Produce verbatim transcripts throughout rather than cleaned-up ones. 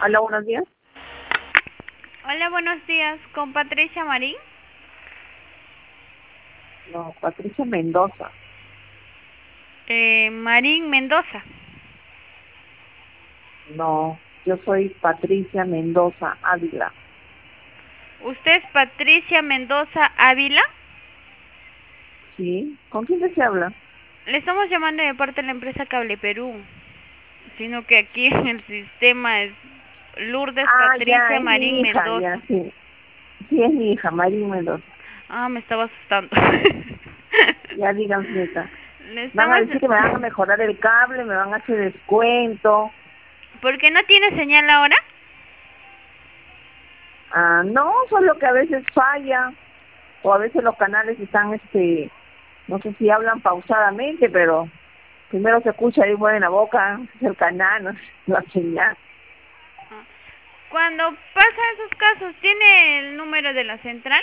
Hola, buenos días. Hola, buenos días. ¿Con Patricia Marín? No, Patricia Mendoza. Eh, Marín Mendoza. No, yo soy Patricia Mendoza Ávila. ¿Usted es Patricia Mendoza Ávila? ¿Sí? ¿Con quién se habla? Le estamos llamando de parte de la empresa Cable Perú, sino que aquí en el sistema es Lourdes Ah, ya, Patricia es mi Marín hija, ya, Mendoza. sí. Sí, es mi hija, Marín Mendoza. Ah, me estaba asustando. Ya digan, señorita. Le Van a estamos... decir que me van a mejorar el cable, me van a hacer descuento. ¿Por qué no tiene señal ahora? Ah, no, solo que a veces falla, o a veces los canales están, este, no sé si hablan pausadamente, pero primero se escucha ahí mueven la boca, es el canal, no sé, la señal. Cuando pasa esos casos, ¿tiene el número de la central?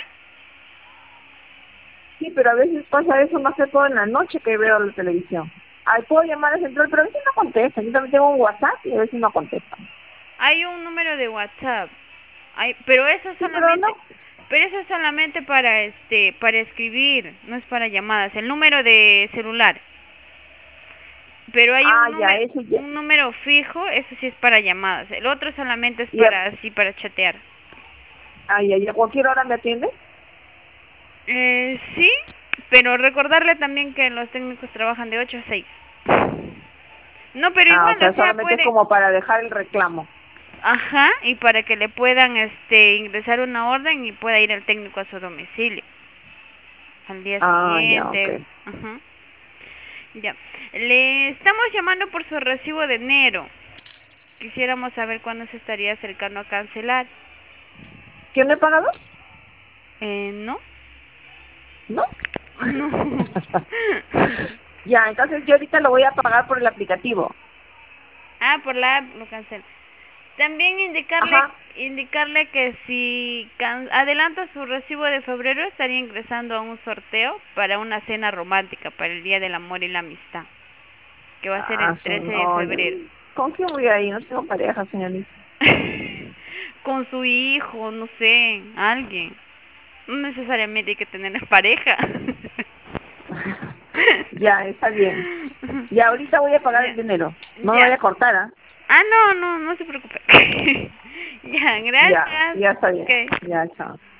Sí, pero a veces pasa eso más que todo en la noche que veo la televisión. Ay, puedo llamar a central, pero a veces no contestan. Yo también tengo un WhatsApp y a veces no contestan. Hay un número de WhatsApp. Hay, pero eso Sí, pero no. solamente, pero eso es solamente para este, para escribir, no es para llamadas. El número de celular. Pero hay Ah, un ya, número, eso ya. un número fijo, eso sí es para llamadas. El otro solamente es Y a, para así, para chatear. ah, ya, y a cualquier hora me atiende. Eh, sí, pero recordarle también que los técnicos trabajan de ocho a seis. No, pero Ah, o igual, o sea, sea, solamente es puede, como para dejar el reclamo. ajá, y para que le puedan este ingresar una orden y pueda ir el técnico a su domicilio al día Ah, ya, ok. siguiente. Ajá. Ya. Le estamos llamando por su recibo de enero. Quisiéramos saber cuándo se estaría acercando a cancelar. ¿Quién me ha pagado? Eh, ¿no? ¿No? No. Ya, entonces yo ahorita lo voy a pagar por el aplicativo. Ah, por la app lo cancela. También indicarle Ajá. indicarle que si can- adelanta su recibo de febrero estaría ingresando a un sorteo para una cena romántica para el Día del Amor y la Amistad, que va a ser el Ah, trece son, de no, yo- febrero. ¿con quién voy a ir? No tengo pareja, señorita. Con su hijo, no sé, alguien. No necesariamente hay que tener pareja. Ya, está bien. Ya, ahorita voy a pagar el Ya, dinero. No me ya. vaya a cortar, ¿ah? Ah, no, no, no se preocupe. Ya, Ya, gracias. ya está bien. Ok. Ya, chao.